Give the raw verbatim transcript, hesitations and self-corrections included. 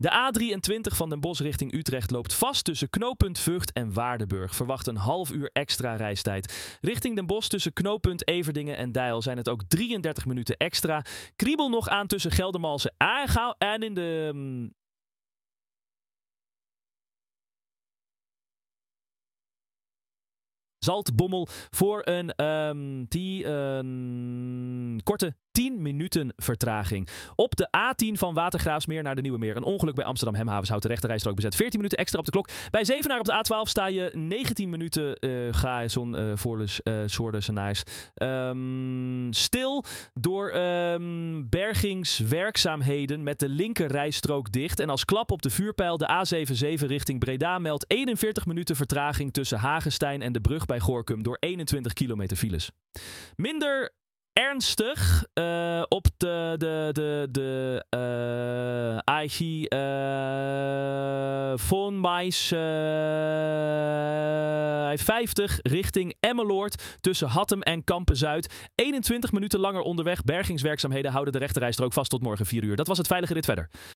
De A drieëntwintig van Den Bosch richting Utrecht loopt vast tussen knooppunt Vught en Waardenburg. Verwacht een half uur extra reistijd. Richting Den Bosch tussen knooppunt Everdingen en Deil zijn het ook drieëndertig minuten extra. Kriebel nog aan tussen Geldermalsen en Gouw en in de... Um, Zaltbommel voor een, um, die, uh, korte tien minuten vertraging. Op de A tien van Watergraafsmeer naar de Nieuwe Meer. Een ongeluk bij Amsterdam Hemhavens houdt de rechterrijstrook bezet. veertien minuten extra op de klok. Bij Zevenaar op de A twaalf sta je negentien minuten uh, Gaison uh, voor de uh, Soordesenaars. Um, stil door um, bergingswerkzaamheden met de linkerrijstrook dicht. En als klap op de vuurpijl de A zevenenzeventig richting Breda meldt eenenveertig minuten vertraging tussen Hagestein en de brug bij Gorinchem door eenentwintig kilometer files. Minder ernstig uh, op de, de, de, de uh, A I G uh, Von Mais uh, vijftig richting Emmeloord tussen Hattem en Kampen-Zuid. eenentwintig minuten langer onderweg. Bergingswerkzaamheden houden de rechterrijstrook vast tot morgen vier uur. Dat was het Veilige Rit Verder.